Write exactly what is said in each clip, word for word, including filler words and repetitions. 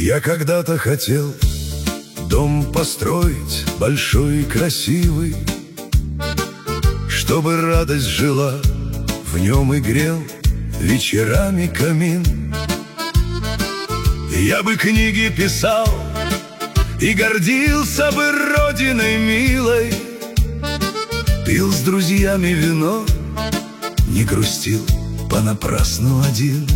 Я когда-то хотел дом построить большой и красивый, чтобы радость жила в нем и грел вечерами камин. Я бы книги писал и гордился бы родиной милой, пил с друзьями вино, не грустил понапрасну один.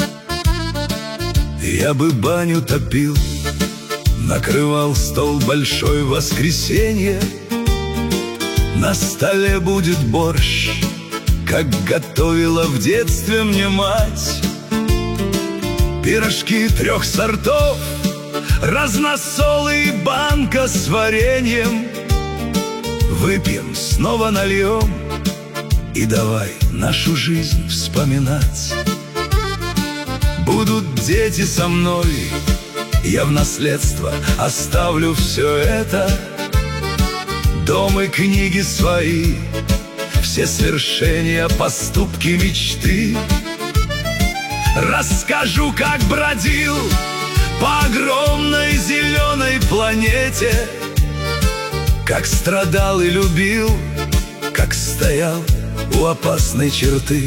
Я бы баню топил, накрывал стол большой в воскресенье. На столе будет борщ, как готовила в детстве мне мать. Пирожки трех сортов, разносолы и банка с вареньем. Выпьем, снова нальем и давай нашу жизнь вспоминать. Будут дети со мной, я в наследство оставлю все это. Дом и книги свои, все свершения, поступки, мечты. Расскажу, как бродил по огромной зеленой планете, как страдал и любил, как стоял у опасной черты.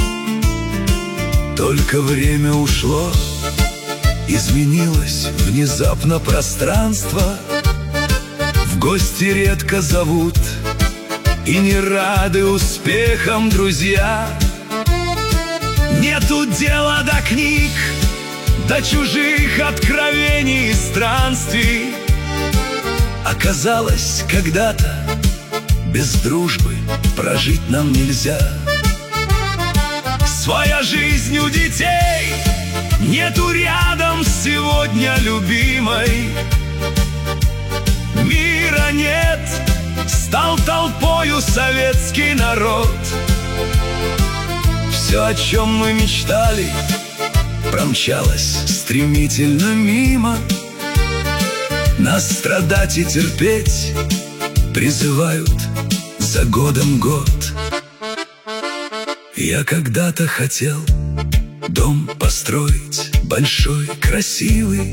Только время ушло, изменилось внезапно пространство. В гости редко зовут и не рады успехам друзья. Нету дела до книг, до чужих откровений и странствий. Оказалось, когда-то без дружбы прожить нам нельзя. Своя жизнь у детей, нету рядом сегодня любимой. Мира нет, стал толпою советский народ. Все, о чем мы мечтали, промчалось стремительно мимо. Нас страдать и терпеть призывают за годом год. Я когда-то хотел дом построить большой, красивый,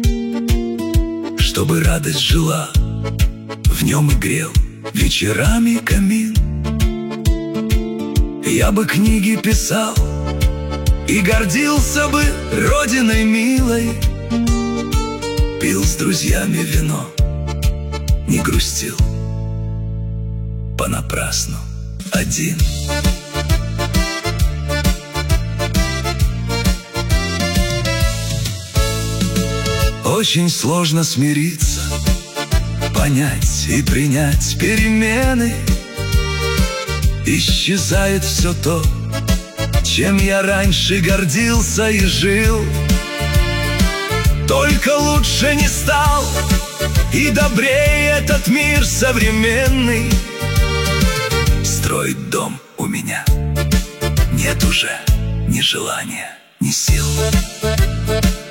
чтобы радость жила в нем и грел вечерами камин. Я бы книги писал и гордился бы родиной милой, пил с друзьями вино, не грустил понапрасну один. Очень сложно смириться, понять и принять перемены. Исчезает все то, чем я раньше гордился и жил. Только лучше не стал и добрее этот мир современный. Строить дом у меня нет уже ни желания, ни сил.